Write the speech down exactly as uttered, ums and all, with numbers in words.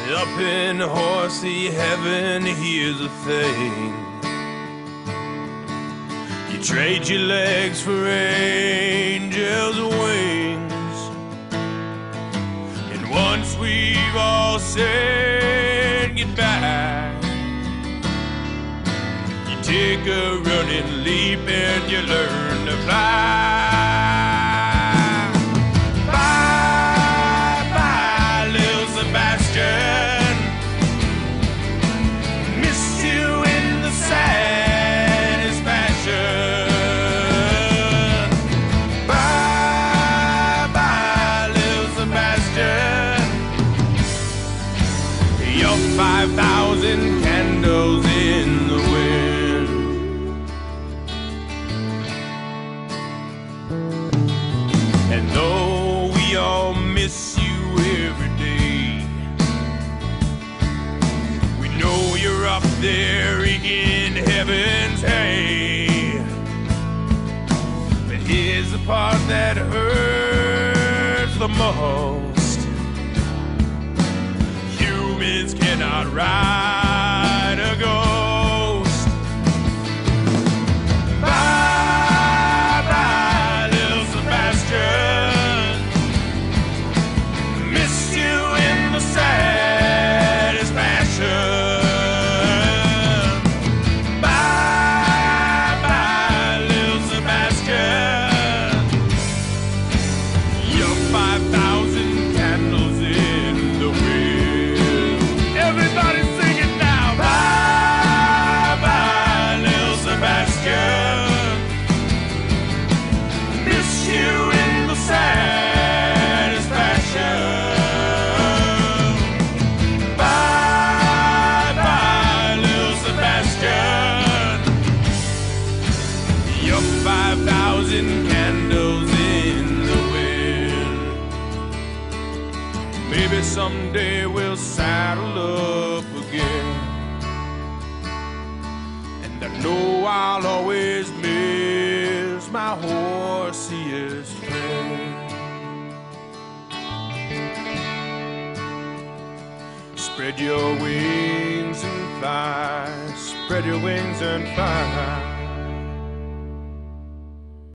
Up in horsey heaven, here's the thing. You trade your legs for angels' wings. And once we've all said goodbye, you take a running leap and you learn to fly. Five thousand candles in the wind. And though we all miss you every day, we know you're up there in heaven's hay. But here's the part that hurts the most. Humans cannot ride a ghost. Bye bye, little Sebastian. Miss you in the saddest fashion. Bye bye, little Sebastian. You're five thousand candles in the wind. Everybody sing it now. Bye bye, little Sebastian. Miss you in the saddest fashion. Bye bye, little Sebastian. You're five thousand candles in the wind. Maybe someday we'll saddle up again, and I know I'll always miss my horsiest friend. Spread your wings and fly, spread your wings and fly.